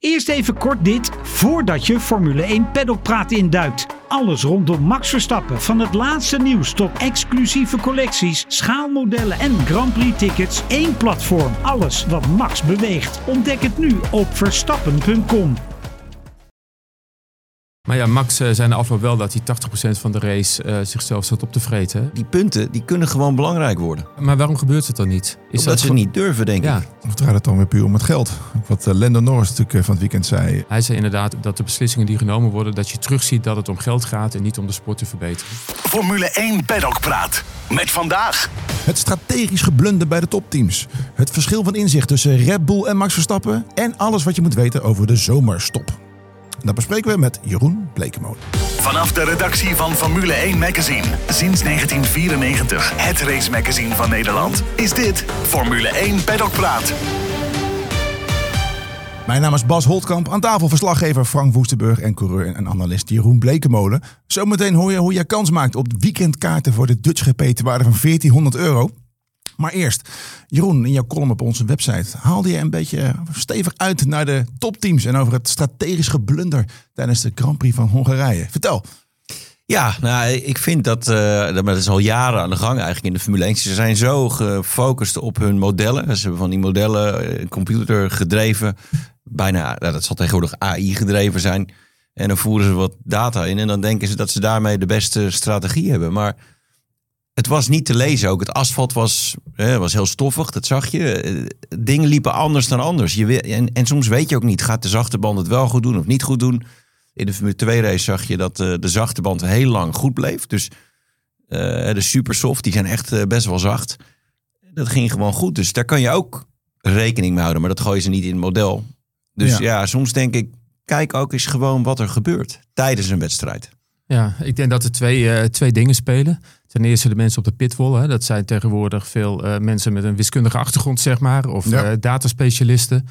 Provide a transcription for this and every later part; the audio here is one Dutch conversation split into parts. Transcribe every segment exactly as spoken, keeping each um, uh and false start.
Eerst even kort dit, voordat je Formule één Paddockpraat induikt. Alles rondom Max Verstappen, van het laatste nieuws tot exclusieve collecties, schaalmodellen en Grand Prix tickets. Één platform, alles wat Max beweegt. Ontdek het nu op verstappen punt com. Maar ja, Max uh, zei na afloop wel dat hij tachtig procent van de race uh, zichzelf zat op te vreten. Hè? Die punten die kunnen gewoon belangrijk worden. Maar waarom gebeurt het dan niet? Is Omdat dat ze gewoon... niet durven, denk ja. ik. Of draait het dan weer puur om het geld? Wat uh, Lando Norris natuurlijk uh, van het weekend zei. Hij zei inderdaad dat de beslissingen die genomen worden, dat je terugziet dat het om geld gaat en niet om de sport te verbeteren. Formule één Paddockpraat. Met vandaag. Het strategisch geblunder bij de topteams. Het verschil van inzicht tussen Red Bull en Max Verstappen. En alles wat je moet weten over de zomerstop. Dat bespreken we met Jeroen Blekemolen. Vanaf de redactie van Formule één Magazine. Sinds negentien vierennegentig het race magazine van Nederland. Is dit Formule één Paddockpraat. Mijn naam is Bas Holtkamp. Aan tafel verslaggever Frank Woestenburg en coureur en analist Jeroen Blekemolen. Zometeen hoor je hoe je kans maakt op weekendkaarten voor de Dutch G P ter waarde van veertienhonderd euro. Maar eerst, Jeroen, in jouw column op onze website haalde je een beetje stevig uit naar de topteams en over het strategisch geblunder tijdens de Grand Prix van Hongarije. Vertel. Ja, nou, ik vind dat, uh, dat is al jaren aan de gang eigenlijk in de Formule één. Ze zijn zo gefocust op hun modellen. Ze hebben van die modellen uh, computer gedreven. Bijna, nou, dat zal tegenwoordig A I gedreven zijn. En dan voeren ze wat data in en dan denken ze dat ze daarmee de beste strategie hebben. Maar het was niet te lezen ook. Het asfalt was, eh, was heel stoffig, dat zag je. Dingen liepen anders dan anders. Je, en, en soms weet je ook niet, gaat de zachte band het wel goed doen of niet goed doen? In de Formule twee race zag je dat uh, de zachte band heel lang goed bleef. Dus uh, de supersoft, die zijn echt uh, best wel zacht. Dat ging gewoon goed. Dus daar kan je ook rekening mee houden. Maar dat gooien ze niet in het model. Dus ja, ja soms denk ik, kijk ook eens gewoon wat er gebeurt tijdens een wedstrijd. Ja, ik denk dat er twee, uh, twee dingen spelen. Ten eerste de mensen op de pitwall. Hè. Dat zijn tegenwoordig veel uh, mensen met een wiskundige achtergrond, zeg maar. Of ja. uh, dataspecialisten.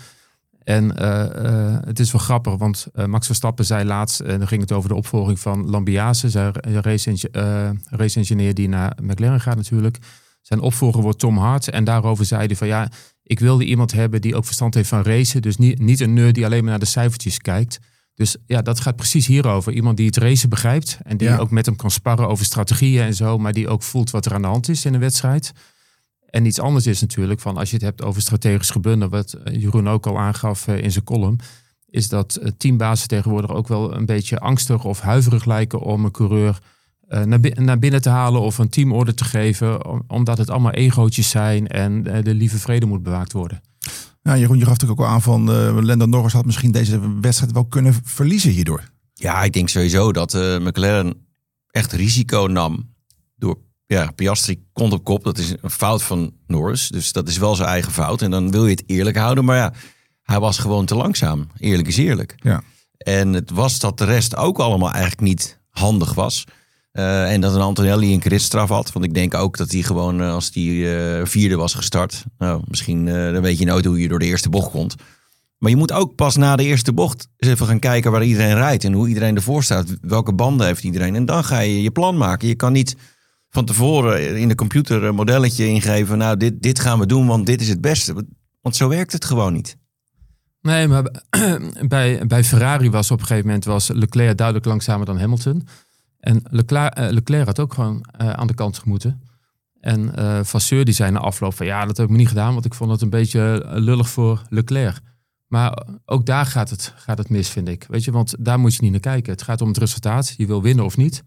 En uh, uh, het is wel grappig, want uh, Max Verstappen zei laatst, en uh, dan ging het over de opvolging van Lambiase, zijn race, uh, race engineer die naar McLaren gaat natuurlijk. Zijn opvolger wordt Tom Hart. En daarover zei hij van ja, ik wilde iemand hebben die ook verstand heeft van racen. Dus niet, niet een nerd die alleen maar naar de cijfertjes kijkt. Dus ja, dat gaat precies hierover. Iemand die het racen begrijpt en die ja. ook met hem kan sparren over strategieën en zo, maar die ook voelt wat er aan de hand is in een wedstrijd. En iets anders is natuurlijk, van als je het hebt over strategisch geblunder, wat Jeroen ook al aangaf in zijn column, is dat teambazen tegenwoordig ook wel een beetje angstig of huiverig lijken om een coureur uh, naar, bi- naar binnen te halen of een teamorder te geven, om, omdat het allemaal egootjes zijn en uh, de lieve vrede moet bewaakt worden. Ja, Jeroen, je gaf natuurlijk ook al aan van uh, Lando Norris had misschien deze wedstrijd wel kunnen verliezen hierdoor. Ja, ik denk sowieso dat uh, McLaren echt risico nam door ja, Piastri komt op kop. Dat is een fout van Norris. Dus dat is wel zijn eigen fout. En dan wil je het eerlijk houden. Maar ja, hij was gewoon te langzaam. Eerlijk is eerlijk. Ja. En het was dat de rest ook allemaal eigenlijk niet handig was. Uh, en dat een Antonelli een gridstraf had. Want ik denk ook dat hij gewoon, uh, als hij uh, vierde was gestart. Nou, misschien uh, dan weet je nooit hoe je door de eerste bocht komt. Maar je moet ook pas na de eerste bocht eens even gaan kijken waar iedereen rijdt. En hoe iedereen ervoor staat. Welke banden heeft iedereen. En dan ga je je plan maken. Je kan niet van tevoren in de computer een modelletje ingeven. Nou, dit, dit gaan we doen, want dit is het beste. Want zo werkt het gewoon niet. Nee, maar bij, bij Ferrari was op een gegeven moment was Leclerc duidelijk langzamer dan Hamilton. En Leclerc, uh, Leclerc had ook gewoon uh, aan de kant gemoeten. En uh, Vasseur die zei na afloop van ja, dat heb ik me niet gedaan, want ik vond het een beetje lullig voor Leclerc. Maar ook daar gaat het, gaat het mis, vind ik. Weet je, want daar moet je niet naar kijken. Het gaat om het resultaat. Je wil winnen of niet.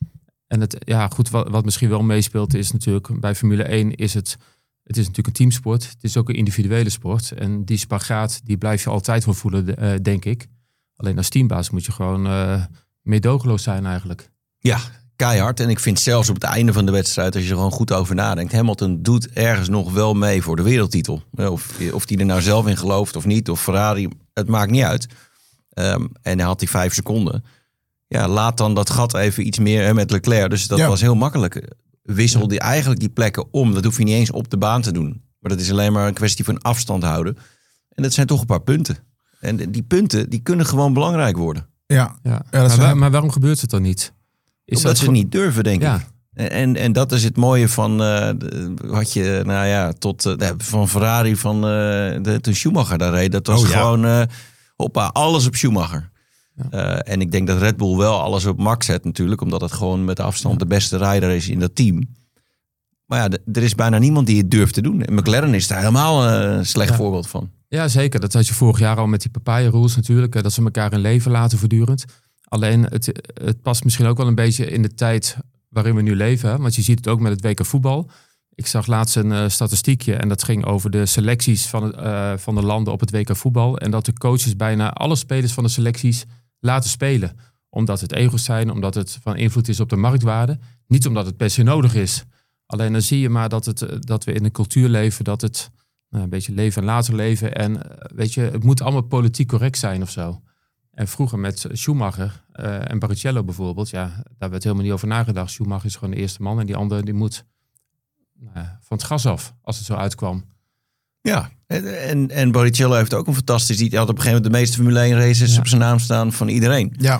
En het, ja, goed, wat, wat misschien wel meespeelt is natuurlijk, bij Formule één is het, het is natuurlijk een teamsport. Het is ook een individuele sport. En die spagaat, die blijf je altijd wel voelen, uh, denk ik. Alleen als teambaas moet je gewoon uh, meedogenloos zijn eigenlijk. Ja, keihard. En ik vind zelfs op het einde van de wedstrijd, als je er gewoon goed over nadenkt, Hamilton doet ergens nog wel mee voor de wereldtitel. Of, of die er nou zelf in gelooft of niet, of Ferrari, het maakt niet uit. Um, en hij had die vijf seconden. Ja, laat dan dat gat even iets meer hè, met Leclerc. Dus dat ja. was heel makkelijk. Wissel die eigenlijk die plekken om. Dat hoef je niet eens op de baan te doen. Maar dat is alleen maar een kwestie van afstand houden. En dat zijn toch een paar punten. En die punten, die kunnen gewoon belangrijk worden. Ja. ja. ja dat maar, waar, maar waarom gebeurt het dan niet? Is Omdat dat ze voor... niet durven, denk ja. ik. En, en dat is het mooie van uh, wat je, nou ja, tot uh, van Ferrari van uh, de, toen Schumacher daar reed. Dat was oh, ja. gewoon uh, hoppa, alles op Schumacher. Ja. Uh, en ik denk dat Red Bull wel alles op Max zet natuurlijk. Omdat het gewoon met afstand de beste rijder is in dat team. Maar ja, d- er is bijna niemand die het durft te doen. En McLaren is daar helemaal een slecht ja. voorbeeld van. Ja, zeker. Dat had je vorig jaar al met die papaya rules natuurlijk. Dat ze elkaar in leven laten voortdurend. Alleen, het, het past misschien ook wel een beetje in de tijd waarin we nu leven. Hè? Want je ziet het ook met het W K voetbal. Ik zag laatst een uh, statistiekje en dat ging over de selecties van, het, uh, van de landen op het W K voetbal. En dat de coaches bijna alle spelers van de selecties laten spelen. Omdat het ego's zijn, omdat het van invloed is op de marktwaarde. Niet omdat het per se nodig is. Alleen dan zie je maar dat, het, dat we in een cultuur leven, dat het nou, een beetje leven en later leven. En uh, weet je, het moet allemaal politiek correct zijn of zo. En vroeger met Schumacher uh, en Barrichello bijvoorbeeld, ja, daar werd helemaal niet over nagedacht. Schumacher is gewoon de eerste man en die andere die moet nou, van het gas af, als het zo uitkwam. Ja, en, en, en Barrichello heeft ook een fantastisch... Die had op een gegeven moment de meeste Formule één races ja. op zijn naam staan van iedereen. Ja.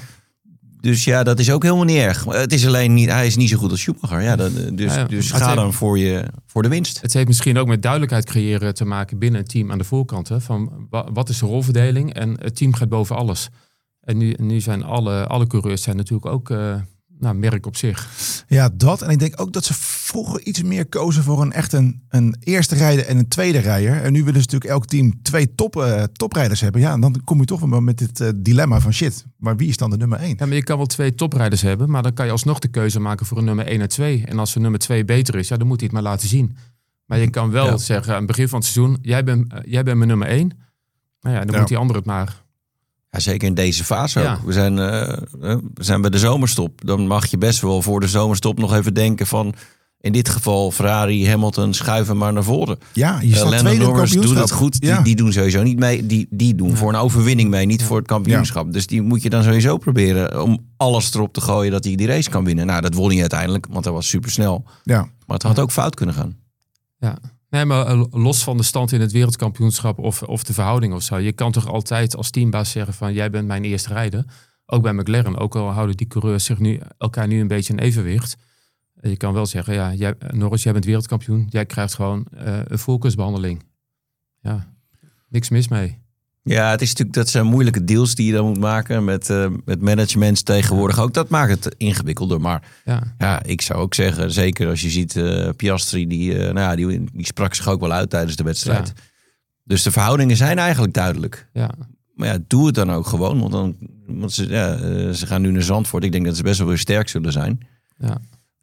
Dus ja, dat is ook helemaal niet erg. Het is alleen niet, hij is niet zo goed als Schumacher. Ja, dat, dus, ja, ja. dus ga heeft, dan voor, je, voor de winst. Het heeft misschien ook met duidelijkheid creëren te maken binnen een team aan de voorkant. Hè, van wat is de rolverdeling? En het team gaat boven alles. En nu, nu zijn alle, alle coureurs zijn natuurlijk ook uh, nou, merk op zich. Ja, dat. En ik denk ook dat ze vroeger iets meer kozen voor een echt een, een eerste rijder en een tweede rijder. En nu willen ze natuurlijk elk team twee top, uh, toprijders hebben. Ja, en dan kom je toch wel met dit uh, dilemma van shit. Maar wie is dan de nummer één? Ja, maar je kan wel twee toprijders hebben, maar dan kan je alsnog de keuze maken voor een nummer één en twee. En als een nummer twee beter is, ja, dan moet hij het maar laten zien. Maar je kan wel ja. zeggen aan het begin van het seizoen, jij bent, uh, jij bent mijn nummer één. Nou ja, dan ja. moet die ander het maar. Ja, zeker in deze fase ook. Ja. We, zijn, uh, we zijn bij de zomerstop. Dan mag je best wel voor de zomerstop nog even denken van... in dit geval Ferrari, Hamilton, schuiven maar naar voren. Ja, je staat uh, Lando Norris doet het goed. Ja. Die, die doen sowieso niet mee. Die, die doen ja. voor een overwinning mee, niet ja. voor het kampioenschap. Ja. Dus die moet je dan sowieso proberen om alles erop te gooien... dat hij die race kan winnen. Nou, dat won hij uiteindelijk, want hij was supersnel. Ja. Maar het had ook fout kunnen gaan. Ja. Nee, maar los van de stand in het wereldkampioenschap of, of de verhouding of zo. Je kan toch altijd als teambaas zeggen van jij bent mijn eerste rijder. Ook bij McLaren, ook al houden die coureurs zich nu, elkaar nu een beetje in evenwicht. Je kan wel zeggen, ja, jij, Norris, jij bent wereldkampioen. Jij krijgt gewoon uh, een voorkeursbehandeling. Ja, niks mis mee. Ja, het is natuurlijk dat zijn moeilijke deals die je dan moet maken met, uh, met managements tegenwoordig ook. Dat maakt het ingewikkelder. Maar ja, ja ik zou ook zeggen, zeker als je ziet uh, Piastri, die, uh, nou ja, die, die sprak zich ook wel uit tijdens de wedstrijd. Ja. Dus de verhoudingen zijn eigenlijk duidelijk. Ja. Maar ja, doe het dan ook gewoon. Want, dan, want ze, ja, uh, ze gaan nu naar Zandvoort. Ik denk dat ze best wel weer sterk zullen zijn. Ja.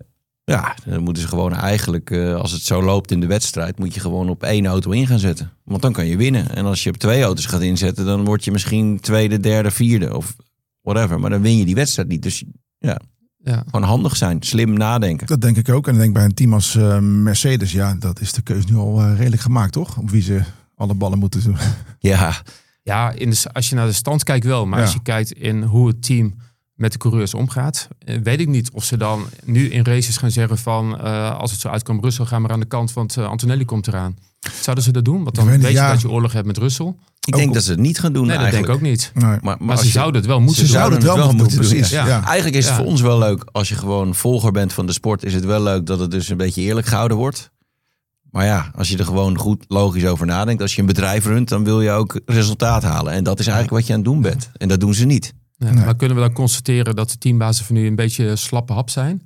Ja, dan moeten ze gewoon eigenlijk, uh, als het zo loopt in de wedstrijd, moet je gewoon op één auto in gaan zetten. Want dan kan je winnen. En als je op twee auto's gaat inzetten, dan word je misschien tweede, derde, vierde of whatever. Maar dan win je die wedstrijd niet. Dus ja, ja. gewoon handig zijn, slim nadenken. Dat denk ik ook. En ik denk bij een team als uh, Mercedes, ja, dat is de keuze nu al uh, redelijk gemaakt, toch? Op wie ze alle ballen moeten doen. Ja, ja in de, als je naar de stand kijkt wel. Maar ja. als je kijkt in hoe het team met de coureurs omgaat, weet ik niet of ze dan nu in races gaan zeggen van uh, als het zo uitkomt Russell, ga maar aan de kant, want uh, Antonelli komt eraan. Zouden ze dat doen? Want dan weet, weet je ja. dat je oorlog hebt met Russell. Ik denk ook dat ze het niet gaan doen. Nee, dat eigenlijk. denk ik ook niet. Nee. Maar, maar, maar ze je, zouden het wel moeten ze doen. Ze zouden het wel, wel moeten doen. Precies. Ja. Ja. Eigenlijk is het ja. voor ons wel leuk als je gewoon volger bent van de sport. Is het wel leuk dat het dus een beetje eerlijk gehouden wordt. Maar ja, als je er gewoon goed logisch over nadenkt. Als je een bedrijf runt, dan wil je ook resultaat halen. En dat is eigenlijk wat je aan het doen bent. En dat doen ze niet. Ja, nee. Maar kunnen we dan constateren dat de teambazen van nu een beetje slappe hap zijn?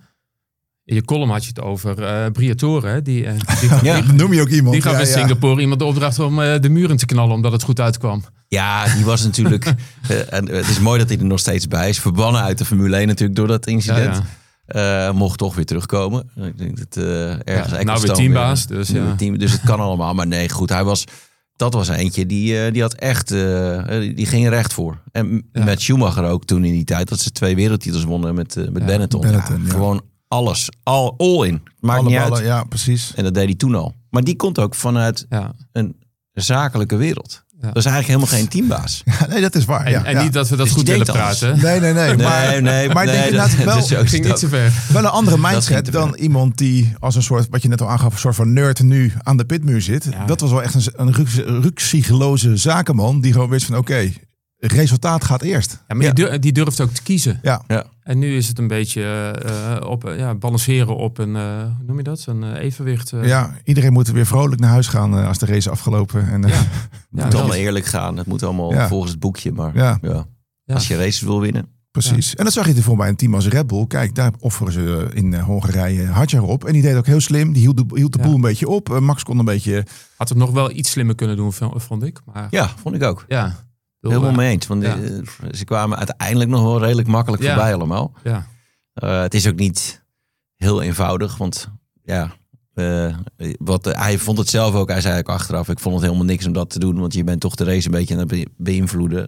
In je column had je het over uh, Briatore. Hè? Die, uh, die, ja, die noem je ook iemand. Die gaf ja, in ja. Singapore iemand de opdracht om uh, de muren te knallen, omdat het goed uitkwam. Ja, die was natuurlijk... uh, en het is mooi dat hij er nog steeds bij is. Verbannen uit de Formule één natuurlijk door dat incident. Ja, ja. Uh, mocht toch weer terugkomen. Ik denk dat uh, ergens... Ja, nou weer teambaas. Weer, dus, ja. team, dus het kan allemaal. Maar nee, goed, hij was... Dat was eentje, die, die had echt, uh, die ging er echt voor. En ja. met Schumacher ook toen in die tijd, dat ze twee wereldtitels wonnen met, uh, met ja, Benetton. Benetton ja. Ja. Gewoon alles, all, all in. Maakt Alle niet ballen, uit. Ja, precies. En dat deed hij toen al. Maar die komt ook vanuit ja. een zakelijke wereld. Ja. Dat is eigenlijk helemaal geen teambaas. Ja, nee, dat is waar. En, ja, en ja. niet dat we dat dus goed willen praten. Nee, nee, nee. Maar, nee, nee, maar nee, denk dat, je wel, dat ging niet zo ver. Wel een andere mindset dan iemand die als een soort, wat je net al aangaf, een soort van nerd nu aan de pitmuur zit. Ja. Dat was wel echt een, een ruksigloze zakenman die gewoon wist van oké, okay, resultaat gaat eerst. Ja, maar Ja. Die, durf, die durft ook te kiezen. Ja. Ja. En nu is het een beetje uh, op, uh, ja, balanceren op een, uh, hoe noem je dat? Een uh, evenwicht. Uh. Ja, iedereen moet weer vrolijk naar huis gaan uh, als de race is afgelopen. En, uh, Ja. Het Ja, moet dat- allemaal eerlijk gaan. Het moet allemaal Ja. volgens het boekje. Maar Ja. ja. Ja. als je races wil winnen. Precies. En dat zag je ervoor bij een team als Red Bull. Kijk, daar offeren ze in uh, Hongarije Hadjar op. En die deed ook heel slim. Die hield de, hield de Ja. boel een beetje op. Uh, Max kon een beetje... Had het nog wel iets slimmer kunnen doen, vond ik. Maar Ja, vond ik ook. ja. Helemaal mee eens. Want Ja. uh, ze kwamen uiteindelijk nog wel redelijk makkelijk Ja. voorbij allemaal. Ja. Uh, het is ook niet heel eenvoudig. Want ja, uh, wat, uh, hij vond het zelf ook. Hij zei ook achteraf, ik vond het helemaal niks om dat te doen. Want je bent toch de race een beetje aan het be- beïnvloeden.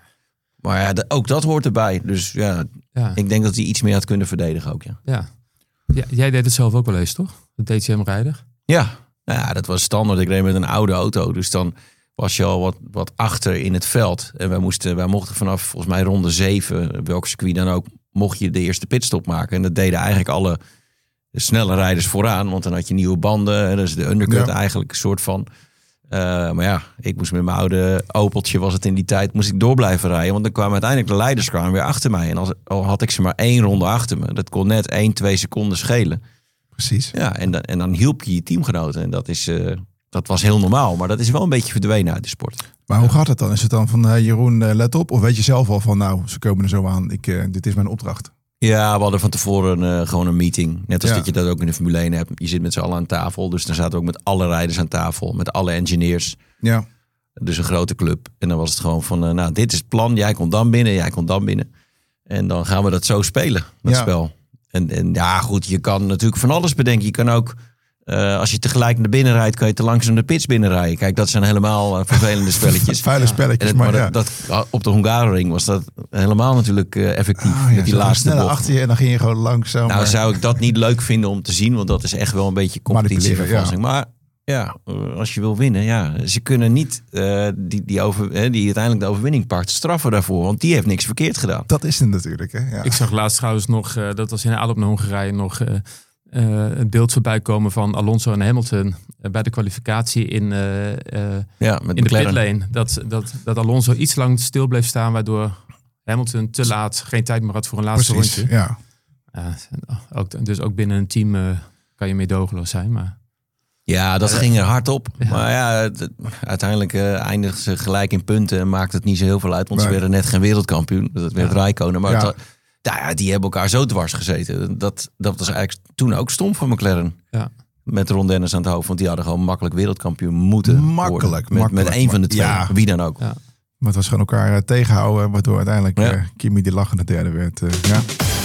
Maar ja, de, ook dat hoort erbij. Dus ja, Ja. ik denk dat hij iets meer had kunnen verdedigen ook. Ja, Ja. Ja, jij deed het zelf ook wel eens, toch? De D T M-rijder. ja. Nou ja, dat was standaard. Ik reed met een oude auto. Dus dan was je al wat, wat achter in het veld. En wij, moesten, wij mochten vanaf volgens mij ronde zeven, welk circuit dan ook, mocht je de eerste pitstop maken. En dat deden eigenlijk alle snelle rijders vooraan. Want dan had je nieuwe banden. Dus de undercut Ja. eigenlijk een soort van. Uh, maar ja, ik moest met mijn oude Opeltje, was het in die tijd, moest ik door blijven rijden. Want dan kwamen uiteindelijk de leiders kwamen weer achter mij. En als, al had ik ze maar één ronde achter me. Dat kon net één, twee seconden schelen. Precies. Ja, en, dan, en dan hielp je je teamgenoten. En dat, is, uh, dat was heel normaal. Maar dat is wel een beetje verdwenen uit de sport. Maar hoe gaat het dan? Is het dan van uh, Jeroen, uh, let op? Of weet je zelf al van nou, ze komen er zo aan. Ik, uh, dit is mijn opdracht. Ja, we hadden van tevoren uh, gewoon een meeting. Net als Ja. dat je dat ook in de Formule één hebt. Je zit met z'n allen aan tafel. Dus dan zaten we ook met alle rijders aan tafel. Met alle engineers. Ja. Dus een grote club. En dan was het gewoon van, uh, nou, dit is het plan. Jij komt dan binnen, jij komt dan binnen. En dan gaan we dat zo spelen, dat Ja. spel. En, en ja, goed, je kan natuurlijk van alles bedenken. Je kan ook, uh, als je tegelijk naar binnen rijdt, kan je te langzaam de pits binnenrijden. Kijk, dat zijn helemaal uh, vervelende spelletjes. Vuile spelletjes, En het, maar, maar ja. dat, dat, op de Hungaroring was dat helemaal natuurlijk uh, effectief. Ah, ja, met die zo laatste sneller bocht. achter je en dan ging je gewoon langzaam. Nou, maar- zou ik dat niet leuk vinden om te zien, want dat is echt wel een beetje competitievervalsing. Maar ja, uh, als je wil winnen, ja, ze kunnen niet uh, die, die, over, eh, die uiteindelijk de overwinning pakt straffen daarvoor, want die heeft niks verkeerd gedaan. Dat is het natuurlijk. Hè? Ja. Ik zag laatst trouwens nog, uh, dat was in de aanloop naar Hongarije, nog uh, uh, een beeld voorbij komen van Alonso en Hamilton uh, bij de kwalificatie in, uh, uh, Ja, met in de McLaren. pitlane. Dat, dat, dat Alonso iets lang stil bleef staan, waardoor Hamilton te laat geen tijd meer had voor een laatste Precies, rondje. ja. Ja, ook, dus ook binnen een team uh, kan je meedogenloos zijn. Maar Ja, dat ging er hard op. Ja. Maar ja, het- uiteindelijk uh, eindigden ze gelijk in punten en maakt het niet zo heel veel uit, want ze Nee. werden net geen wereldkampioen. Dat werd Ja. Räikkönen. Maar Ja. het- nou ja, die hebben elkaar zo dwars gezeten. Dat, dat was eigenlijk toen ook stom van McLaren. ja. Met Ron Dennis aan het hoofd. Want die hadden gewoon makkelijk wereldkampioen moeten Makkelijk, worden. Met, makkelijk. met één van de twee. Ja. Wie dan ook. Ja. Maar het was gewoon elkaar uh, tegenhouden, waardoor uiteindelijk Ja. uh, Kimi die lachende derde werd. Uh, ja.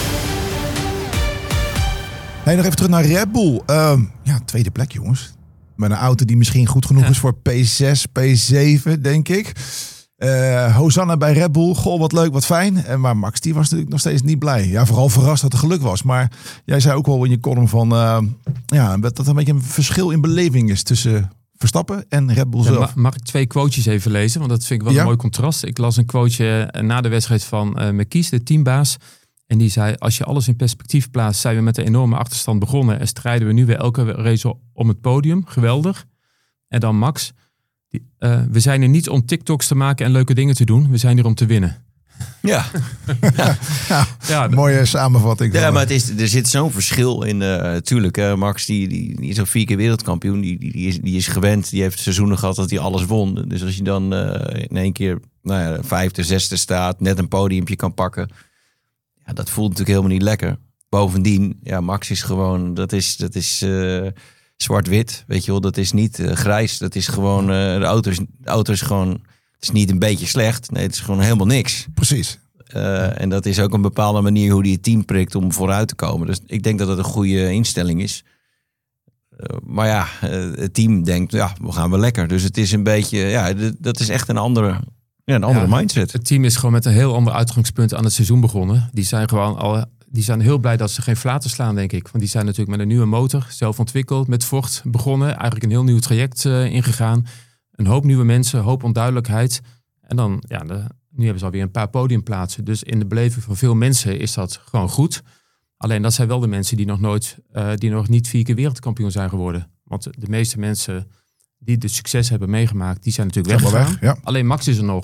Hey, nog even terug naar Red Bull. Uh, ja, tweede plek jongens. Met een auto die misschien goed genoeg Ja. is voor P zes, P zeven, denk ik. Uh, Hosanna bij Red Bull. Goh, wat leuk, wat fijn. En maar Max, die was natuurlijk nog steeds niet blij. Ja, vooral verrast dat er geluk was. Maar jij zei ook wel in je column van... Uh, ja, dat er een beetje een verschil in beleving is tussen Verstappen en Red Bull Ja, zelf. ma- mag ik twee quotejes even lezen? Want dat vind ik wel Ja. een mooi contrast. Ik las een quoteje na de wedstrijd van uh, McKies, de teambaas. En die zei, als je alles in perspectief plaatst, zijn we met een enorme achterstand begonnen. En strijden we nu weer elke race om het podium. Geweldig. En dan Max. Die, uh, we zijn er niet om TikToks te maken en leuke dingen te doen. We zijn hier om te winnen. Ja, Ja, d- Mooie samenvatting. ja van, maar het is, er zit zo'n verschil in. Uh, tuurlijk, hè, Max die, die, die is al vier keer wereldkampioen. Die, die, die, is, die is gewend. Die heeft seizoenen gehad dat hij alles won. Dus als je dan uh, in één keer nou ja, vijfde, zesde staat. Net een podiumpje kan pakken. Ja, dat voelt natuurlijk helemaal niet lekker. Bovendien, ja, Max is gewoon... Dat is... Dat is uh, zwart-wit, weet je wel. Dat is niet uh, grijs. Dat is gewoon... Uh, de, auto is, de auto is gewoon... Het is niet een beetje slecht. Nee, het is gewoon helemaal niks. Precies. Uh, en dat is ook een bepaalde manier hoe hij het team prikt om vooruit te komen. Dus ik denk dat het een goede instelling is. Uh, maar ja, uh, het team denkt, ja, we gaan wel lekker. Dus het is een beetje... Ja, d- dat is echt een andere, ja, een andere Ja, mindset. Het team is gewoon met een heel ander uitgangspunt aan het seizoen begonnen. Die zijn gewoon al... Die zijn heel blij dat ze geen flaten slaan, denk ik. Want die zijn natuurlijk met een nieuwe motor, zelf ontwikkeld, met Ford begonnen. Eigenlijk een heel nieuw traject uh, ingegaan. Een hoop nieuwe mensen, een hoop onduidelijkheid. En dan, ja, de, nu hebben ze alweer een paar podiumplaatsen. Dus in de beleving van veel mensen is dat gewoon goed. Alleen dat zijn wel de mensen die nog nooit, uh, die nog niet vier keer wereldkampioen zijn geworden. Want de meeste mensen die het succes hebben meegemaakt, die zijn natuurlijk Allemaal weggegaan. weg, ja. Alleen Max is er nog.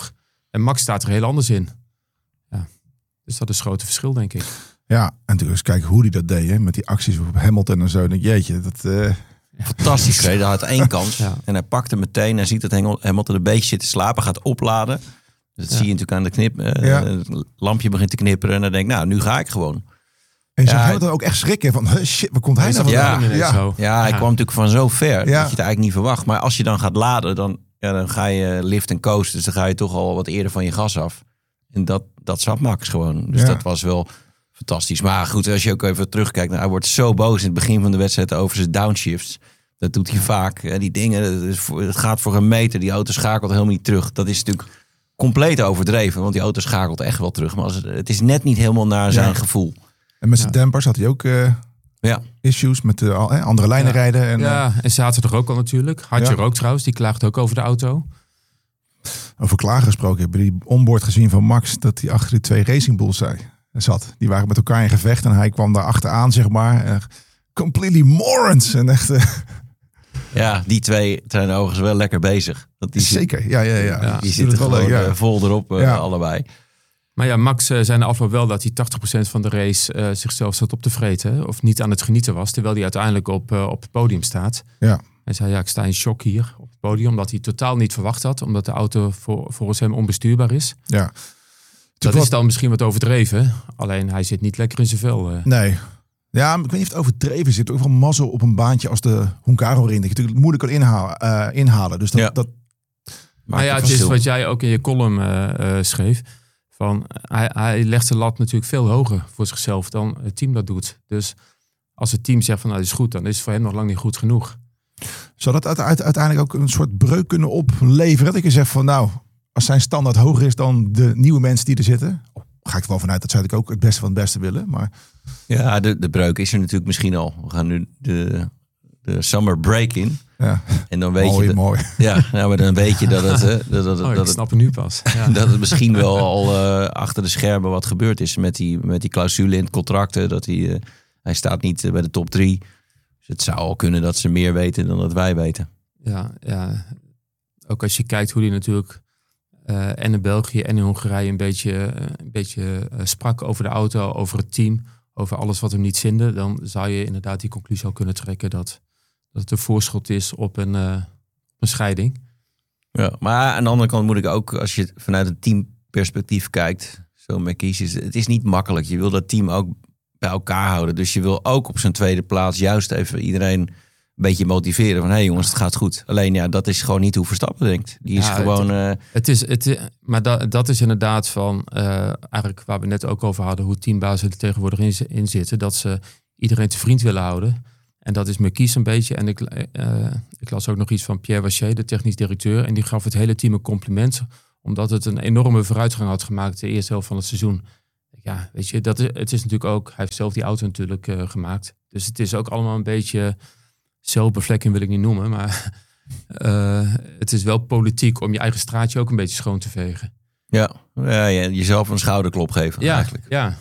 En Max staat er heel anders in. Ja. Dus dat is het grote verschil, denk ik. Ja, en natuurlijk eens kijken hoe hij dat deed. Hè? Met die acties op Hamilton en zo. Denk, jeetje, dat... Uh... Fantastisch. Hij had één kans. Ja. En hij pakt hem meteen. Hij ziet dat Hamilton een beetje zit te slapen. Gaat opladen. Dat ja. zie je natuurlijk aan de knip. Uh, ja. Het lampje begint te knipperen. En dan denk ik, nou, nu ga ik gewoon. En je ja, zag Hamilton ook echt schrikken. Van, shit, waar komt hij nou vandaan? Ja, ja. Ja. ja, hij ja. kwam natuurlijk van zo ver. Ja. Dat je het eigenlijk niet verwacht. Maar als je dan gaat laden, dan, ja, dan ga je lift en coast. Dus dan ga je toch al wat eerder van je gas af. En dat, dat zat Max gewoon. Dus ja. dat was wel fantastisch. Maar goed, als je ook even terugkijkt. Nou, hij wordt zo boos in het begin van de wedstrijd over zijn downshifts. Dat doet hij ja. vaak. Die dingen, het gaat voor een meter. Die auto schakelt helemaal niet terug. Dat is natuurlijk compleet overdreven. Want die auto schakelt echt wel terug. Maar als het, het is net niet helemaal naar zijn ja. gevoel. En met zijn ja. dempers had hij ook uh, ja. issues met de uh, andere lijnen ja. rijden. En, ja, uh, en zaten er ook al natuurlijk. Hadje ja. ook trouwens, die klaagt ook over de auto. Over klagen gesproken. Heb je die onboard gezien van Max dat hij achter die twee Racing Bulls zei, zat? Die waren met elkaar in gevecht en hij kwam daar achteraan, zeg maar. Uh, completely morons. En echt... Uh, Ja, die twee zijn overigens wel lekker bezig. Dat die Zeker, ja, ja, ja. ja. Die zitten gewoon ja. vol erop, uh, ja. allebei. Maar ja, Max uh, zei na afloop wel dat hij tachtig procent van de race uh, zichzelf zat op te vreten. Hè? Of niet aan het genieten was, terwijl hij uiteindelijk op, uh, op het podium staat. Ja. Hij zei, ja, ik sta in shock hier op het podium, omdat hij totaal niet verwacht had. Omdat de auto voor, volgens hem onbestuurbaar is. Ja. Dat is dan misschien wat overdreven. Alleen hij zit niet lekker in zijn vel. Uh. Nee. Ja, ik weet niet of het overdreven zit. Ook wel mazzel op een baantje als de Hungaro ring. Dat je natuurlijk moeilijk kan inhalen. Uh, inhalen. Dus dat, ja. dat maar ja, het is wat jij ook in je column uh, uh, schreef. Van, hij, hij legt de lat natuurlijk veel hoger voor zichzelf dan het team dat doet. Dus als het team zegt van nou, dat is goed, dan is het voor hem nog lang niet goed genoeg. Zou dat uiteindelijk ook een soort breuk kunnen opleveren? Dat je zegt van nou, als zijn standaard hoger is dan de nieuwe mensen die er zitten... Ga ik er wel vanuit dat zij ook het beste van het beste willen. Maar... Ja, de, de breuk is er natuurlijk misschien al. We gaan nu de, de summer break in. Ja. En dan weet mooi, je... Dat, mooi. Ja, nou, maar dan weet je dat het... Hè, dat, dat, oh, dat ik het, snap het nu pas. Ja. Dat het misschien wel al uh, achter de schermen wat gebeurd is. Met die, met die clausule in het contract. Dat hij, uh, hij staat niet uh, bij de top drie. Dus het zou al kunnen dat ze meer weten dan dat wij weten. Ja, ja. Ook als je kijkt hoe die natuurlijk... Uh, en in België en in Hongarije een beetje, uh, een beetje uh, sprak over de auto, over het team, over alles wat hem niet zinde, dan zou je inderdaad die conclusie al kunnen trekken dat, dat het een voorschot is op een, uh, een scheiding. Ja, maar aan de andere kant moet ik ook, als je vanuit een teamperspectief kijkt, zo met kies is het is niet makkelijk. Je wil dat team ook bij elkaar houden. Dus je wil ook op zijn tweede plaats juist even iedereen een beetje motiveren van hé hey jongens, het gaat goed. Alleen ja, dat is gewoon niet hoe Verstappen denkt. Die is ja, gewoon... Het, uh... het is, het, maar dat, dat is inderdaad van uh, eigenlijk waar we net ook over hadden, hoe teambazen er tegenwoordig in, in zitten. Dat ze iedereen te vriend willen houden. En dat is Merkies een beetje. En ik, uh, ik las ook nog iets van Pierre Waché, de technisch directeur. En die gaf het hele team een compliment. Omdat het een enorme vooruitgang had gemaakt de eerste helft van het seizoen. Ja, weet je, dat is, het is natuurlijk ook... Hij heeft zelf die auto natuurlijk uh, gemaakt. Dus het is ook allemaal een beetje... zelfbevlekking wil ik niet noemen, maar uh, het is wel politiek om je eigen straatje ook een beetje schoon te vegen. Ja, ja, ja jezelf een schouderklop geven ja, eigenlijk. Ja.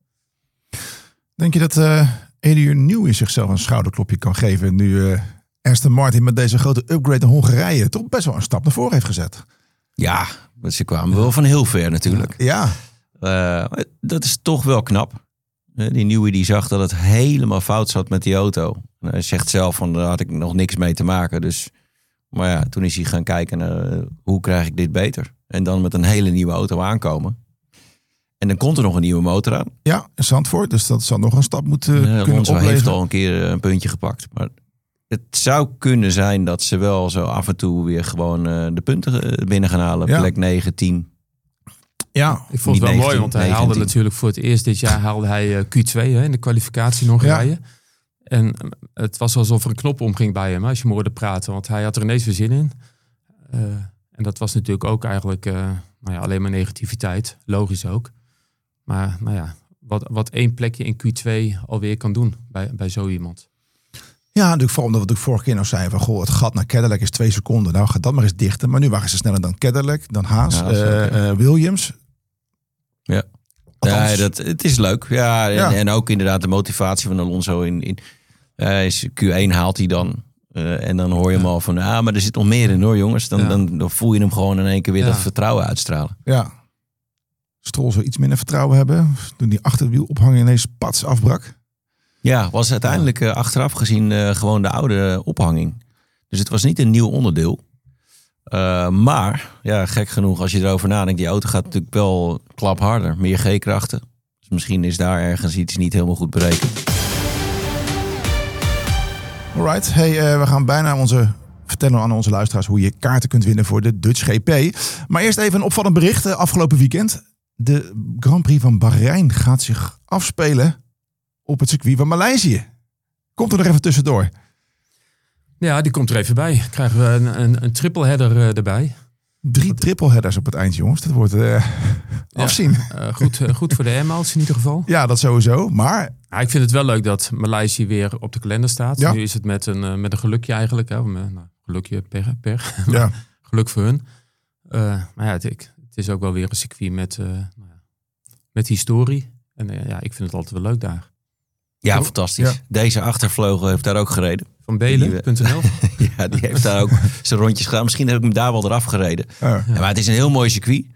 Denk je dat uh, Adrian Newey zichzelf een schouderklopje kan geven nu uh, Aston Martin met deze grote upgrade in Hongarije toch best wel een stap naar voren heeft gezet? Ja, ze kwamen wel van heel ver natuurlijk. Ja. Uh, dat is toch wel knap. Die Newey die zag dat het helemaal fout zat met die auto. En hij zegt zelf van daar had ik nog niks mee te maken. Dus, maar ja, toen is hij gaan kijken naar uh, hoe krijg ik dit beter. En dan met een hele nieuwe auto aankomen. En dan komt er nog een nieuwe motor aan. Ja, in Zandvoort. Dus dat zal nog een stap moeten uh, kunnen Alonso opleveren. heeft al een keer een puntje gepakt. Maar het zou kunnen zijn dat ze wel zo af en toe weer gewoon uh, de punten binnen gaan halen. Ja. Plek negen, tien. Ja, ik vond het wel negentien, mooi, want hij negentien. haalde natuurlijk voor het eerst dit jaar haalde hij Q twee hè, in de kwalificatie in Hongarije. Ja. En het was alsof er een knop omging bij hem, als je hem hoorde praten. Want hij had er ineens weer zin in. Uh, en dat was natuurlijk ook eigenlijk uh, nou ja, alleen maar negativiteit. Logisch ook. Maar nou ja, wat, wat één plekje in Q twee alweer kan doen bij, bij zo iemand. Ja, natuurlijk vooral omdat we de vorige keer nog zeiden van goh, het gat naar Cadillac is twee seconden. Nou, gaat dat maar eens dichter. Maar nu waren ze sneller dan Cadillac, dan Haas, ja, uh, uh, Williams. Ja. Ja, dat, het is leuk. Ja, en, ja. en ook inderdaad de motivatie van Alonso in, in uh, is Q één haalt hij dan. Uh, en dan hoor je hem al van, ah, maar er zit nog meer in hoor jongens. Dan, ja. dan, dan voel je hem gewoon in één keer weer ja. dat vertrouwen uitstralen. Ja. Stroll zou iets minder vertrouwen hebben. Toen die achterwielophanging ineens pats afbrak. Ja, was uiteindelijk uh, achteraf gezien uh, gewoon de oude ophanging. Dus het was niet een nieuw onderdeel. Uh, maar, ja, gek genoeg, als je erover nadenkt, die auto gaat natuurlijk wel klap harder. Meer G-krachten. Dus misschien is daar ergens iets niet helemaal goed berekend. Alright, hey, uh, we gaan bijna onze, vertellen aan onze luisteraars hoe je kaarten kunt winnen voor de Dutch G P. Maar eerst even een opvallend bericht. Uh, afgelopen weekend, de Grand Prix van Bahrein gaat zich afspelen op het circuit van Maleisië. Komt er nog even tussendoor. Ja, die komt er even bij. Krijgen we een, een, een triple header uh, erbij. Drie triple headers op het eind, jongens. Dat wordt uh, ja, afzien. Uh, goed, uh, goed voor de airmiles in ieder geval. Ja, dat sowieso. Maar ja, ik vind het wel leuk dat Maleisië weer op de kalender staat. Ja. Nu is het met een, uh, met een gelukje eigenlijk. Hè. Nou, gelukje per. per. Ja. Geluk voor hun. Uh, maar ja, het, het is ook wel weer een circuit met, uh, met historie. En uh, ja, ik vind het altijd wel leuk daar. Ja, fantastisch. Ja. Deze achtervleugel heeft daar ook gereden. Van Belen punt n l. Ja, die heeft daar ook zijn rondjes gedaan. Misschien heb ik hem daar wel eraf gereden. Ja. Ja, maar het is een heel mooi circuit.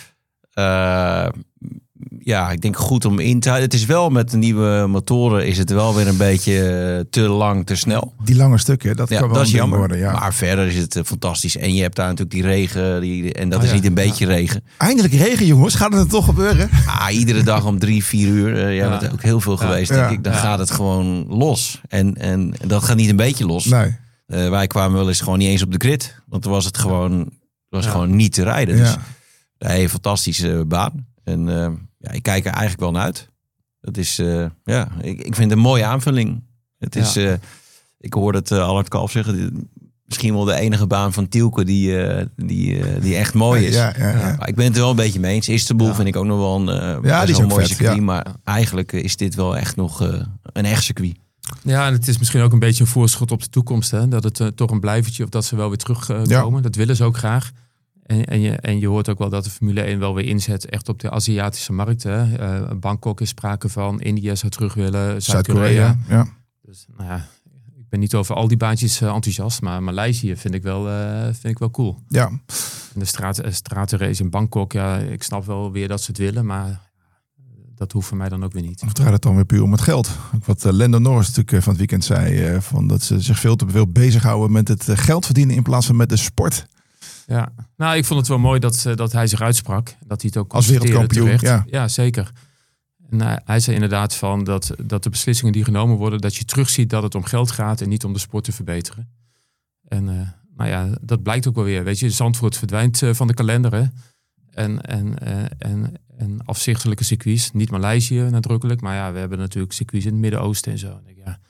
Uh, ja, ik denk goed om in te houden. Het is wel met de nieuwe motoren is het wel weer een beetje te lang, te snel. Die lange stukken, dat ja, kan wel dat is jammer worden. Ja. Maar verder is het uh, fantastisch. En je hebt daar natuurlijk die regen. Die, en dat oh, is ja. niet een beetje ja. regen. Eindelijk regen, jongens. Gaat het toch gebeuren? Ah, iedere dag om drie, vier uur. Uh, ja, ja. Dat is ook heel veel geweest, ja. denk ik. Dan ja. gaat het gewoon los. En, en, en dat gaat niet een beetje los. Nee. Uh, wij kwamen wel eens gewoon niet eens op de grid. Want dan was het gewoon, was ja. gewoon niet te rijden. Dus ja. een fantastische baan. En uh, ja, ik kijk er eigenlijk wel naar uit. Dat is, uh, ja, ik, ik vind het een mooie aanvulling. Het is, ja. uh, ik hoorde het uh, Allard Kalf zeggen, misschien wel de enige baan van Tielke die, uh, die, uh, die echt mooi is. Ja, ja, ja, ja. Maar ik ben het er wel een beetje mee eens. Istanbul ja. vind ik ook nog wel een, uh, ja, die is een mooi vet, circuit. Ja. Maar eigenlijk is dit wel echt nog uh, een echt circuit. Ja, en het is misschien ook een beetje een voorschot op de toekomst. Hè? Dat het uh, toch een blijvertje of dat ze wel weer terugkomen. Uh, ja. Dat willen ze ook graag. En, en, je, en je hoort ook wel dat de Formule één wel weer inzet echt op de Aziatische markt. Hè? Uh, Bangkok is sprake van, India zou terug willen, Zuid-Korea. Zuid ja. Dus nou ja, ik ben niet over al die baantjes uh, enthousiast, maar Maleisië vind ik wel, uh, vind ik wel cool. Ja. En de straat, uh, stratenrace in Bangkok, ja, ik snap wel weer dat ze het willen, maar dat hoeft voor mij dan ook weer niet. Of draait het dan weer puur om het geld? Ook wat uh, Lando Norris natuurlijk uh, van het weekend zei, uh, van dat ze zich veel te veel bezighouden met het uh, geld verdienen in plaats van met de sport. Ja, nou, ik vond het wel mooi dat, dat hij zich uitsprak. Dat hij het ook als wereldkampioen. Ja. ja, zeker. En hij, hij zei inderdaad van dat, dat de beslissingen die genomen worden, dat je terugziet dat het om geld gaat en niet om de sport te verbeteren. En uh, nou ja, dat blijkt ook wel weer. Weet je, Zandvoort verdwijnt uh, van de kalender. Hè? En, en, uh, en, en afzichtelijke circuits. Niet Maleisië nadrukkelijk, maar ja, we hebben natuurlijk circuits in het Midden-Oosten en zo. En ik, ja,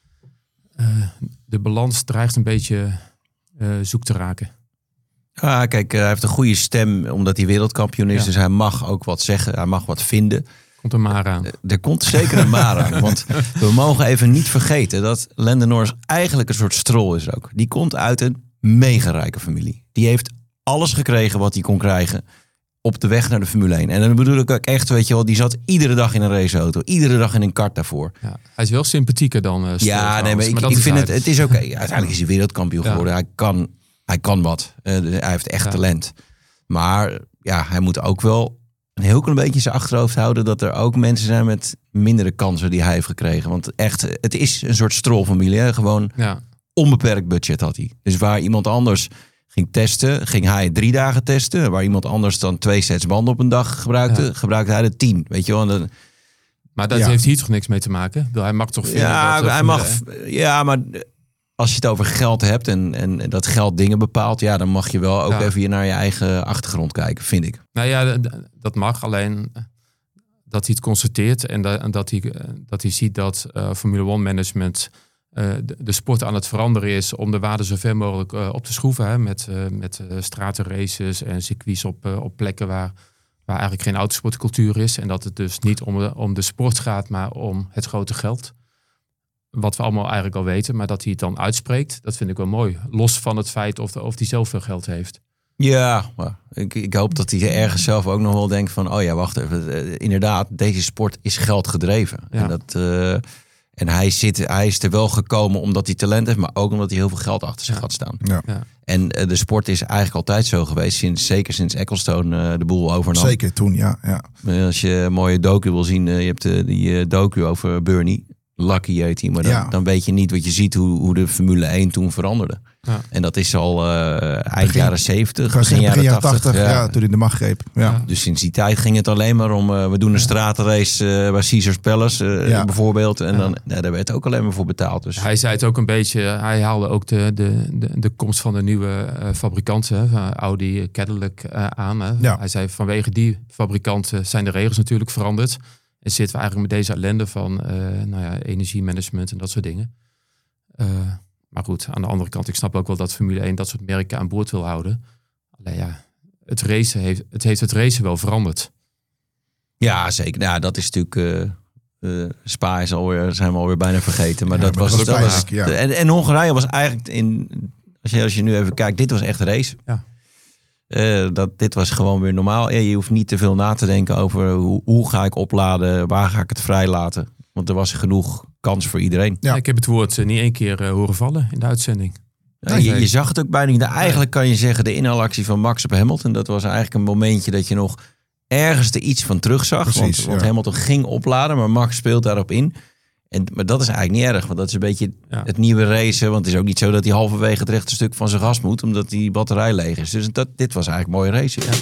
uh, de balans dreigt een beetje uh, zoek te raken. Ah, kijk, hij heeft een goede stem omdat hij wereldkampioen is. Ja. Dus hij mag ook wat zeggen, hij mag wat vinden. Komt een maar aan. Er komt zeker een maar aan. Want we mogen even niet vergeten dat Lando Norris eigenlijk een soort Stroll is ook. Die komt uit een mega rijke familie. Die heeft alles gekregen wat hij kon krijgen op de weg naar de Formule één. En dan bedoel ik ook echt, weet je wel, die zat iedere dag in een raceauto. Iedere dag in een kart daarvoor. Ja, hij is wel sympathieker dan uh, Stroll. Ja, nee, maar ik, maar ik vind het, het, het is oké. Okay. Uiteindelijk is hij wereldkampioen ja. geworden. Hij kan, hij kan wat. Uh, hij heeft echt ja. talent. Maar ja, hij moet ook wel een heel klein beetje in zijn achterhoofd houden dat er ook mensen zijn met mindere kansen die hij heeft gekregen. Want echt, het is een soort Stroll-familie. Hè? Gewoon ja. onbeperkt budget had hij. Dus waar iemand anders ging testen, ging hij drie dagen testen. Waar iemand anders dan twee sets banden op een dag gebruikte, ja. gebruikte hij de tien. Weet je wel? En dan, maar dat ja. heeft hier toch niks mee te maken? Hij mag toch vinden ja, dat hij mag. Ja, maar als je het over geld hebt en, en dat geld dingen bepaalt, ja, dan mag je wel ook ja. even naar je eigen achtergrond kijken, vind ik. Nou ja, dat mag. Alleen dat hij het constateert en dat, dat, hij, dat hij ziet dat uh, Formule één management uh, de, de sport aan het veranderen is om de waarde zo ver mogelijk uh, op te schroeven. Hè, met uh, met uh, stratenraces en circuits op, uh, op plekken waar, waar eigenlijk geen autosportcultuur is. En dat het dus niet om de, om de sport gaat, maar om het grote geld. Wat we allemaal eigenlijk al weten, maar dat hij het dan uitspreekt, dat vind ik wel mooi. Los van het feit of, of hij zelf veel geld heeft. Ja, maar ik, ik hoop dat hij ergens zelf ook nog wel denkt van, oh ja, wacht even. Inderdaad, deze sport is geld gedreven. Ja. En, dat, uh, En hij, zit, hij is er wel gekomen omdat hij talent heeft, maar ook omdat hij heel veel geld achter zich Ja. had staan. Ja. Ja. En uh, de sport is eigenlijk altijd zo geweest, sinds, zeker sinds Ecclestone uh, de boel overnam. Zeker toen, ja. ja. Als je een mooie docu wil zien, uh, je hebt uh, die uh, docu over Bernie. Lucky heet hij, maar dan, Ja. dan weet je niet wat je ziet hoe, hoe de Formule één toen veranderde. Ja. En dat is al uh, eind Begin- jaren zeventig, Ik ga begin zeggen, jaren tachtig. ja. Ja. toen hij de macht greep. Ja. Ja. Dus sinds die tijd ging het alleen maar om, uh, we doen een stratenrace uh, bij Caesars Palace uh, Ja. bijvoorbeeld. En Ja. dan, nou, daar werd ook alleen maar voor betaald. Dus Hij zei het ook een beetje, hij haalde ook de, de, de, de komst van de nieuwe uh, fabrikanten, hè, van Audi, Cadillac uh, aan. Hè. Ja. Hij zei vanwege die fabrikanten zijn de regels natuurlijk veranderd. En zitten we eigenlijk met deze ellende van uh, nou ja, energiemanagement en dat soort dingen. Uh, maar goed, aan de andere kant, ik snap ook wel dat Formule één dat soort merken aan boord wil houden. Alleen ja, het racen heeft het, heeft het racen wel veranderd. ja, zeker. Nou, dat is natuurlijk... Uh, uh, Spa is alweer, zijn we alweer bijna vergeten. Maar Ja, dat maar was... dat is Dat ook was pijnlijk, ja. en, en Hongarije was eigenlijk in... Als je, als je nu even kijkt, dit was echt een race. Ja. Uh, dat, dit was gewoon weer normaal. Ja, je hoeft niet te veel na te denken over hoe, hoe ga ik opladen, waar ga ik het vrijlaten. Want er was genoeg kans voor iedereen. Ja. Ik heb het woord uh, niet één keer uh, horen vallen in de uitzending. Ja, Nee, je, nee. je zag het ook bijna niet. Eigenlijk kan je zeggen de inhaalactie van Max op Hamilton. Dat was eigenlijk een momentje dat je nog ergens er iets van terug zag. Precies, want, want ja. Hamilton ging opladen, maar Max speelt daarop in. En, maar dat is eigenlijk niet erg, want dat is een beetje Ja. het nieuwe racen. Want het is ook niet zo dat hij halverwege het rechte stuk van zijn gas moet, omdat die batterij leeg is. Dus dat, dit was eigenlijk mooi racen. Ja.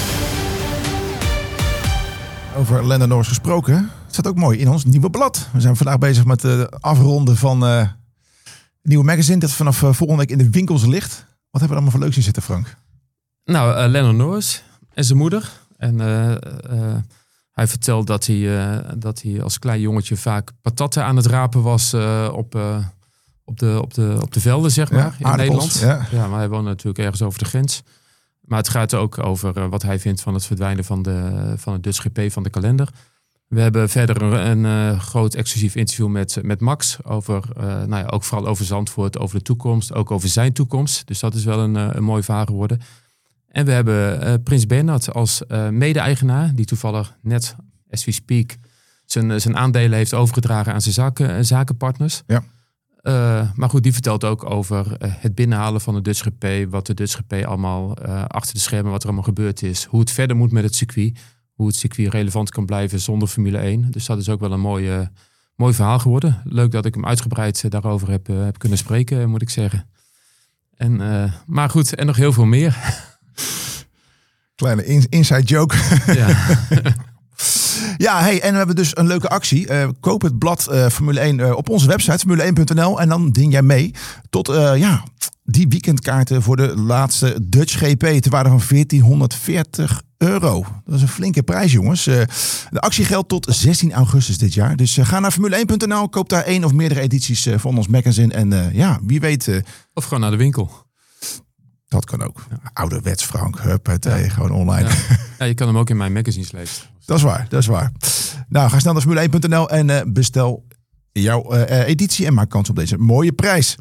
Over Lando Norris gesproken. Het staat ook mooi in ons nieuwe blad. We zijn vandaag bezig met het afronden van uh, het nieuwe magazine. Dat vanaf uh, volgende week in de winkels ligt. Wat hebben we allemaal voor leuks in zitten, Frank? Nou, uh, Lando Norris en zijn moeder. En uh, uh, hij vertelt dat hij, uh, dat hij als klein jongetje vaak patatten aan het rapen was uh, op, uh, op, de, op, de, op de velden, zeg Ja, maar, in aardappels, Nederland. ja. Ja, maar hij woont natuurlijk ergens over de grens. Maar het gaat ook over uh, wat hij vindt van het verdwijnen van, de, van het Dutch G P van de kalender. We hebben verder een, een uh, groot exclusief interview met, met Max. Over, uh, nou ja, ook vooral over Zandvoort, over de toekomst. Ook over zijn toekomst. Dus dat is wel een, uh, een mooi verhaal geworden. En we hebben uh, Prins Bernhard als uh, mede-eigenaar. Die toevallig net, as we speak, zijn, zijn aandelen heeft overgedragen aan zijn zaken, zakenpartners. Ja. Uh, maar goed, die vertelt ook over uh, het binnenhalen van de Dutch G P. Wat de Dutch G P allemaal uh, achter de schermen, wat er allemaal gebeurd is. Hoe het verder moet met het circuit. Hoe het circuit relevant kan blijven zonder Formule één. Dus dat is ook wel een mooi, uh, mooi verhaal geworden. Leuk dat ik hem uitgebreid uh, daarover heb, uh, heb kunnen spreken, moet ik zeggen. En, uh, maar goed, en nog heel veel meer. Kleine in- inside joke. Ja. Ja, hey, en we hebben dus een leuke actie. Uh, koop het blad uh, Formule één uh, op onze website, formule één punt n l. En dan ding jij mee tot uh, ja, die weekendkaarten voor de laatste Dutch G P. Ter waarde van veertienhonderdveertig euro. Dat is een flinke prijs, jongens. Uh, de actie geldt tot zestien augustus dit jaar. Dus uh, ga naar formule één punt n l. Koop daar één of meerdere edities uh, van ons magazine. En uh, ja, wie weet... Uh, Of gewoon naar de winkel. dat kan ook. Ouderwets, Frank. Huppatee, gewoon online. Ja. Ja, je kan hem ook in mijn magazines lezen. Dat is waar, dat is waar. Nou, ga snel naar formule één punt n l en uh, bestel jouw uh, editie en maak kans op deze mooie prijs.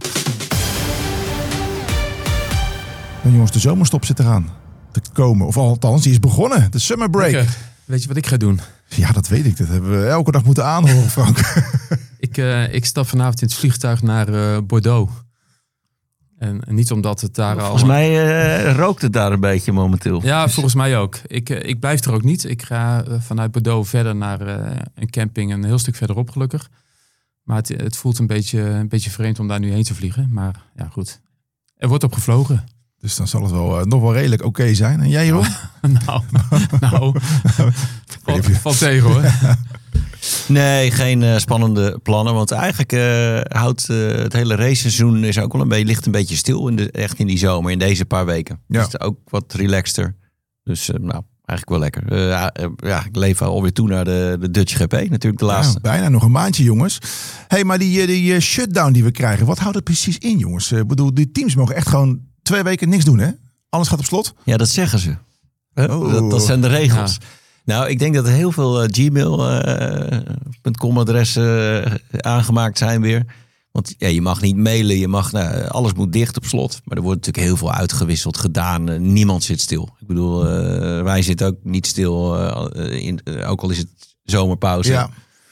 Nou, jongens, de zomerstop zit eraan te komen. Of althans, die is begonnen. De summer break. Ik, uh, weet je wat ik ga doen? Ja, dat weet ik. Dat hebben we elke dag moeten aanhoren, Frank. ik, uh, ik stap vanavond in het vliegtuig naar uh, Bordeaux. En, en niet omdat het daar al... Volgens mij uh, rookt het daar een beetje momenteel. Ja, volgens mij ook. Ik, uh, ik blijf er ook niet. Ik ga uh, vanuit Bordeaux verder naar uh, een camping een heel stuk verderop gelukkig. Maar het, het voelt een beetje, een beetje vreemd om daar nu heen te vliegen. Maar ja, goed. Er wordt op gevlogen. Dus dan zal het wel uh, nog wel redelijk oké okay zijn. En jij, Jeroen? nou, nou valt, valt tegen hoor. Nee, geen uh, spannende plannen. Want eigenlijk uh, houdt uh, het hele raceseizoen is ook wel een beetje, ligt een beetje stil. In de, echt in die zomer, in deze paar weken. Ja. Dus het is ook wat relaxter. Dus uh, nou, eigenlijk wel lekker. Uh, uh, ja, ik leef alweer toe naar de, de Dutch G P. Natuurlijk de laatste. Ja, bijna nog een maandje, jongens. Hey, maar die, die uh, shutdown die we krijgen, wat houdt het precies in, jongens? Ik uh, bedoel, die teams mogen echt gewoon twee weken niks doen, hè? Alles gaat op slot. Ja, dat zeggen ze. Oh. Dat, dat zijn de regels. Ja. Nou, ik denk dat er heel veel uh, gmail punt com uh, adressen uh, aangemaakt zijn weer. Want ja, je mag niet mailen, je mag, nou, alles moet dicht op slot. Maar er wordt natuurlijk heel veel uitgewisseld, gedaan. Uh, niemand zit stil. Ik bedoel, uh, wij zitten ook niet stil, uh, in, uh, ook al is het zomerpauze. Ja.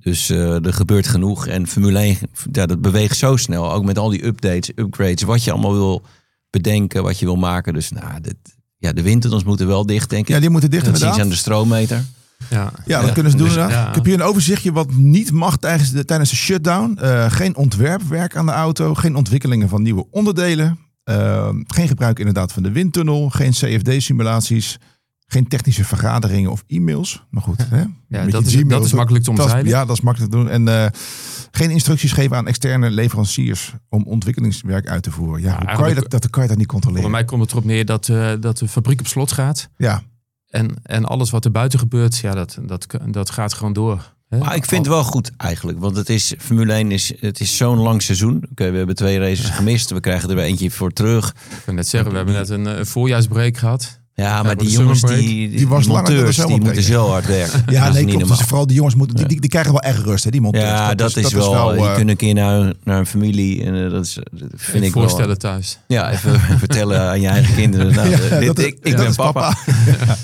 Dus uh, er gebeurt genoeg. En Formule één, ja, dat beweegt zo snel. Ook met al die updates, upgrades. Wat je allemaal wil bedenken, wat je wil maken. Dus nou, dit, ja, de windtunnels moeten wel dicht, denk ik. Ja, die moeten dicht dat inderdaad. zien ze aan de stroommeter. Ja, ja dat ja, kunnen ze doen. Dus, ja. Ik heb hier een overzichtje wat niet mag tijdens de, tijdens de shutdown. Uh, geen ontwerpwerk aan de auto. Geen ontwikkelingen van nieuwe onderdelen. Uh, geen gebruik inderdaad van de windtunnel. Geen C F D-simulaties. Geen technische vergaderingen of e-mails. Maar goed, hè? Ja, dat is, dat is makkelijk te omzeilen. Ja, dat is makkelijk te doen. En uh, geen instructies geven aan externe leveranciers om ontwikkelingswerk uit te voeren. Ja, ja hoe kan je dat, dat kan je dat niet controleren? Voor mij komt het erop neer dat, uh, dat de fabriek op slot gaat. Ja. En, en alles wat er buiten gebeurt, ja, dat, dat, dat gaat gewoon door. Hè? Maar ik vind het wel goed eigenlijk. Want het is, Formule één is, het is zo'n lang seizoen. Oké, okay, we hebben twee races gemist. We krijgen er weer eentje voor terug. Ik kan net zeggen, we hebben net een, een voorjaarsbreak gehad. Ja, maar die jongens, die, die, die, was die monteurs, die moeten zo hard werken. Ja, dat nee, klopt. Dus vooral die jongens, moeten, die, die, die krijgen wel echt rust, hè, die monteurs. Ja, dat, dat, is, dat wel, is wel... Je uh, kunt een keer naar, naar een familie en uh, dat, is, dat vind ik voorstellen wel, thuis. Ja, even vertellen aan je eigen kinderen. Nou, ja, dit, dat, ik ik ben papa. papa.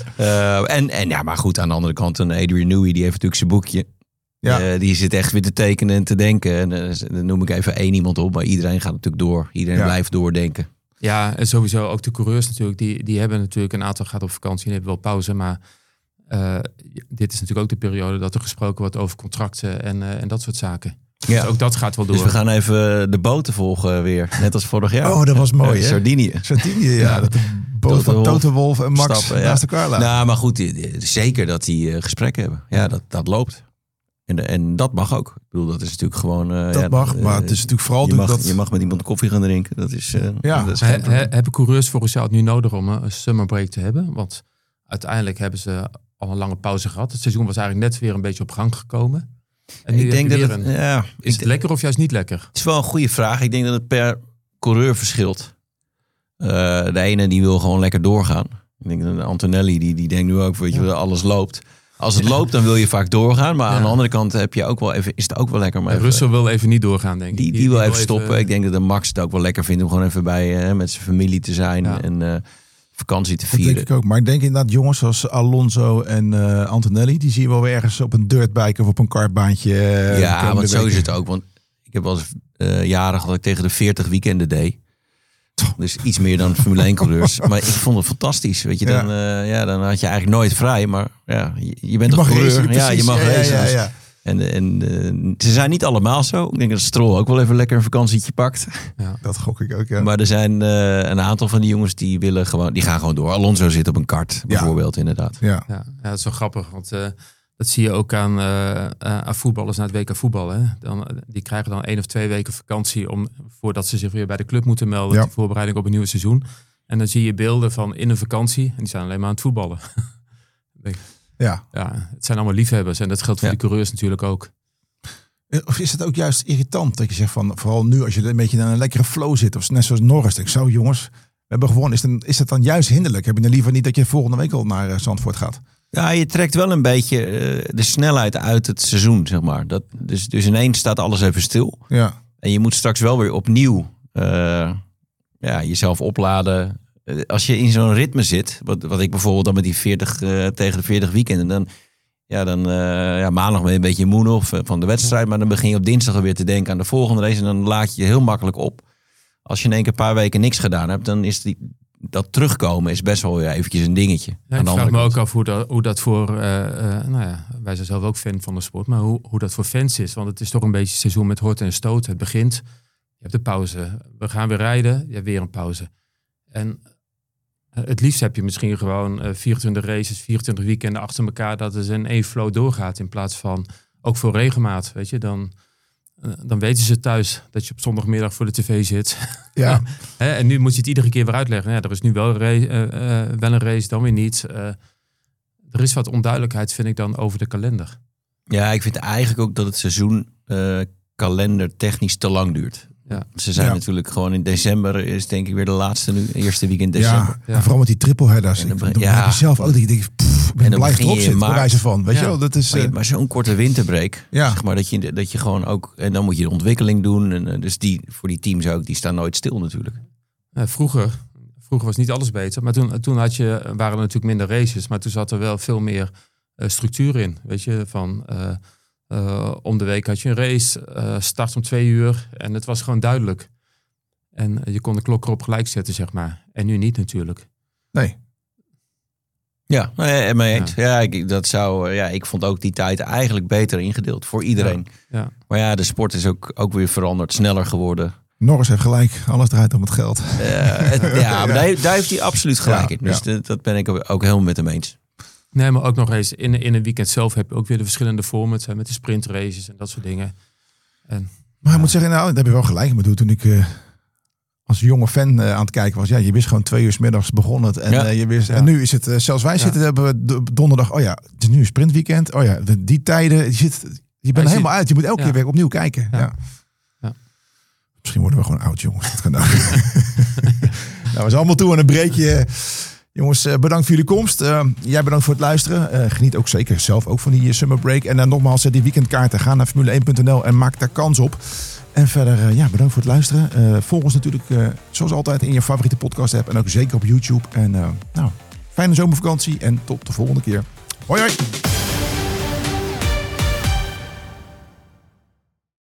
uh, en, en ja, maar goed, aan de andere kant, een Adrian Newey, die heeft natuurlijk zijn boekje. Ja. Uh, die zit echt weer te tekenen en te denken. En uh, dan noem ik even één iemand op, maar iedereen gaat natuurlijk door. Iedereen ja. blijft doordenken. Ja, en sowieso ook de coureurs natuurlijk. Die, die hebben natuurlijk een aantal gaat op vakantie en hebben wel pauze. Maar uh, dit is natuurlijk ook de periode dat er gesproken wordt over contracten en, uh, en dat soort zaken. Ja. Dus ook dat gaat wel door. Dus we gaan even de boten volgen weer. Net als vorig jaar. Oh, dat was mooi, uh, hè? Sardinië. Sardinië, ja. ja. Dat de boot van Toto Wolff en Max stappen, naast ja. elkaar laten. Nou, maar goed, zeker dat die uh, gesprekken hebben. Ja, dat, dat loopt. En, en dat mag ook. Ik bedoel, dat is natuurlijk gewoon... Uh, dat ja, mag, uh, maar het is natuurlijk vooral... Je mag, dat... je mag met iemand koffie gaan drinken. Dat is... Uh, ja. dat is he, he, hebben coureurs volgens jou het nu nodig om een summer break te hebben? Want uiteindelijk hebben ze al een lange pauze gehad. Het seizoen was eigenlijk net weer een beetje op gang gekomen. En nu ik denk dat het, een, ja, is het lekker of juist niet lekker? Het is wel een goede vraag. Ik denk dat het per coureur verschilt. Uh, de ene die wil gewoon lekker doorgaan. Ik denk dat Antonelli, die, die denkt nu ook, weet je, ja. alles loopt. Als het ja. loopt, dan wil je vaak doorgaan. Maar ja. aan de andere kant heb je ook wel even, is het ook wel lekker. Maar even, Russell wil even niet doorgaan, denk ik. Die, die, die, die wil even stoppen. Even... Ik denk dat de Max het ook wel lekker vindt om gewoon even bij uh, met zijn familie te zijn. Ja. En uh, vakantie te vieren. Dat denk ik ook. Maar ik denk inderdaad jongens zoals Alonso en uh, Antonelli. Die zie je wel weer ergens op een dirtbike of op een kartbaantje. Uh, ja, want zo is het ook. Want ik heb wel eens uh, jaren dat ik tegen de veertig weekenden deed. Dus iets meer dan Formule één coureurs. Maar ik vond het fantastisch. Weet je, dan, ja. Uh, ja, dan had je eigenlijk nooit vrij. Maar ja, je, je bent je toch coureur. Racen, ja, je mag ja, racen. Ja, ja, ja. En, en uh, ze zijn niet allemaal zo. Ik denk dat Stroll ook wel even lekker een vakantietje pakt. Ja, dat gok ik ook, ja. Maar er zijn uh, een aantal van die jongens die willen gewoon, die gaan gewoon door. Alonso zit op een kart, bijvoorbeeld, ja. inderdaad. Ja. Ja, ja, dat is wel grappig. Want uh, dat zie je ook aan, uh, aan voetballers na het W K voetbal. Hè? Dan, die krijgen dan één of twee weken vakantie om, voordat ze zich weer bij de club moeten melden. Ja. De voorbereiding op een nieuw seizoen. En dan zie je beelden van in een vakantie. En die zijn alleen maar aan het voetballen. Ja. ja, het zijn allemaal liefhebbers. En dat geldt voor ja. de coureurs natuurlijk ook. Of is het ook juist irritant dat je zegt van, vooral nu als je een beetje in een lekkere flow zit. Of net zoals Norris. Ik zo jongens, we hebben gewonnen. Is, dan, is het dan juist hinderlijk? Heb je dan liever niet dat je volgende week al naar uh, Zandvoort gaat? Ja, je trekt wel een beetje uh, de snelheid uit het seizoen, zeg maar. Dat, dus, dus ineens staat alles even stil. Ja. En je moet straks wel weer opnieuw uh, ja, jezelf opladen. Uh, als je in zo'n ritme zit, wat, wat ik bijvoorbeeld dan met die veertig uh, tegen de veertig weekenden, dan, ja, dan uh, ja, maandag ben je een beetje moe nog van de wedstrijd, maar dan begin je op dinsdag weer te denken aan de volgende race en dan laat je je heel makkelijk op. Als je in één keer een paar weken niks gedaan hebt, dan is die, dat terugkomen is best wel weer eventjes een dingetje. Ja, ik vraag me kant. ook af hoe dat, hoe dat voor, uh, uh, nou ja, wij zijn zelf ook fan van de sport, maar hoe, hoe dat voor fans is. Want het is toch een beetje seizoen met horten en stoot. Het begint, je hebt de pauze, we gaan weer rijden, je hebt weer een pauze. En uh, het liefst heb je misschien gewoon uh, vierentwintig races, vierentwintig weekenden achter elkaar, dat het in één flow doorgaat in plaats van, ook voor regelmaat, weet je, dan... Dan weten ze thuis dat je op zondagmiddag voor de tv zit. Ja. En nu moet je het iedere keer weer uitleggen. Ja, er is nu wel een race, uh, uh, wel een race dan weer niet. Uh, er is wat onduidelijkheid, vind ik dan, over de kalender. Ja, ik vind eigenlijk ook dat het seizoen uh, kalender technisch te lang duurt. Ja. Ze zijn ja. natuurlijk gewoon in december, is denk ik weer de laatste nu, eerste weekend december. Ja, ja. vooral met die tripleheaders. En dan, ja. heb je zelf ook dat je denkt, pff, ik ben blij erop zit, bij wijze van. Weet ja. je wel, dat is, maar, uh... maar zo'n korte winterbreak, ja. zeg maar, dat je, dat je gewoon ook, en dan moet je de ontwikkeling doen. En, uh, dus die, voor die teams ook, die staan nooit stil natuurlijk. Uh, vroeger, vroeger was niet alles beter, maar toen, toen had je, waren er natuurlijk minder races, maar toen zat er wel veel meer uh, structuur in. Weet je, van... Uh, Uh, om de week had je een race, uh, start om twee uur en het was gewoon duidelijk. En uh, je kon de klok erop gelijk zetten, zeg maar. En nu niet natuurlijk. Nee. Ja, nee, mee eens. Ja, ja ik, dat zou, ja, ik vond ook die tijd eigenlijk beter ingedeeld voor iedereen. Ja, ja. Maar ja, de sport is ook, ook weer veranderd, sneller geworden. Norris heeft gelijk, alles draait om het geld. Uh, het, ja, maar daar, daar heeft hij absoluut gelijk ja, in. Dus ja. de, dat ben ik ook helemaal met hem eens. Nee, maar ook nog eens, in, in een weekend zelf heb je ook weer de verschillende formats. Hè, met de sprintraces en dat soort dingen. En, maar ja. ik moet zeggen, nou, daar heb je wel gelijk met. Toen ik uh, als jonge fan uh, aan het kijken was. Ja, je wist gewoon twee uur 's middags begon het. En, ja. uh, je wist, Ja. en nu is het, uh, zelfs wij Ja. zitten, hebben we d- donderdag. Oh ja, het is nu een sprintweekend. Oh ja, de, die tijden, je, zit, je bent Ja, er je helemaal zit- uit. Je moet elke ja. keer weer opnieuw kijken. Ja. Ja. Ja. Misschien worden we gewoon oud, jongens. Dat kan ook. Nou, we zijn allemaal toe aan een breekje. Jongens, uh, bedankt voor jullie komst. Uh, jij bedankt voor het luisteren. Uh, geniet ook zeker zelf ook van die uh, summer break. En dan nogmaals, uh, die weekendkaarten. Ga naar formule één punt n l en maak daar kans op. En verder, uh, ja, bedankt voor het luisteren. Uh, volg ons natuurlijk, uh, zoals altijd, in je favoriete podcast app. En ook zeker op YouTube. En uh, nou, fijne zomervakantie en tot de volgende keer. Hoi hoi!